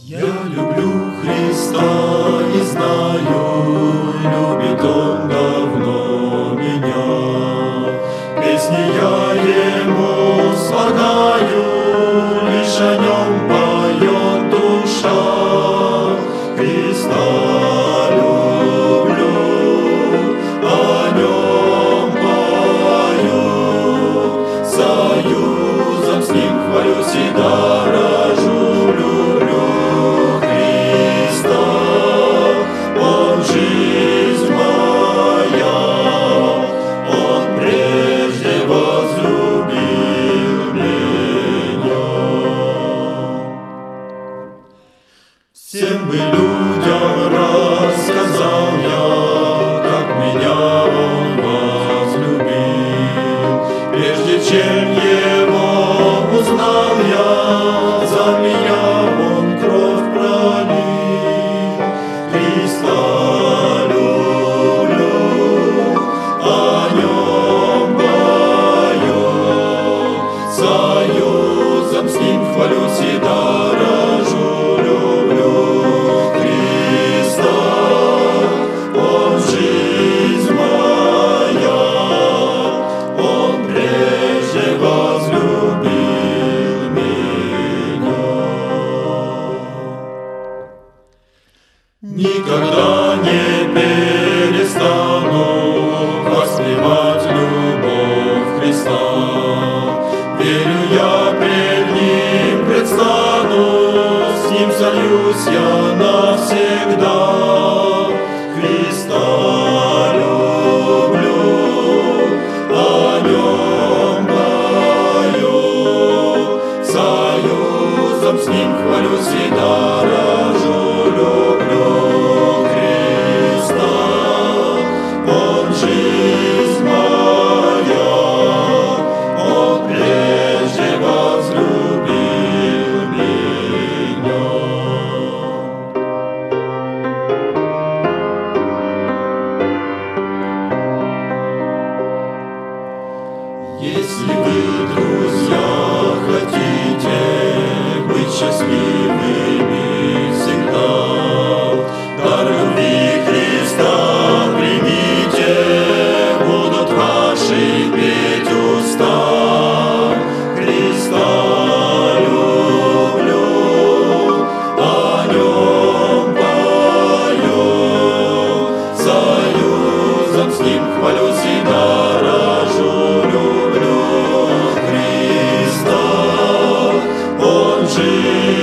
Я люблю Христа и знаю, любит Он давно меня. Песни я Ему слагаю, лишь о Нем поет душа. Христа люблю, о Нем пою, союзом с Ним хвалюсь и дорожу. Жизнь моя, Он прежде возлюбил меня. Всем бы людям рассказал я, как меня Он возлюбил. Прежде чем Его узнал я, за меня Он кровь пролил. Христа люблю, о Нем пою, союзом с Ним хвалюсь и дорожу, люблю Христа. Он жизнь моя, Он прежде возлюбил меня. Никогда не перестану воспевать любовь Христа. Верю, я пред Ним предстану, с Ним сольюсь я навсегда. Христа люблю, о Нем пою, союзом с Ним хвалюсь и дорожу. Жизнь моя, Он прежде возлюбил меня. Если вы, друзья, хотите быть счастливыми всегда, дар любви Христа примите, будут ваши петь уста. Христа люблю, о Нем пою, союзом с Ним хвалюсь и дорожу, люблю Христа. Он жив.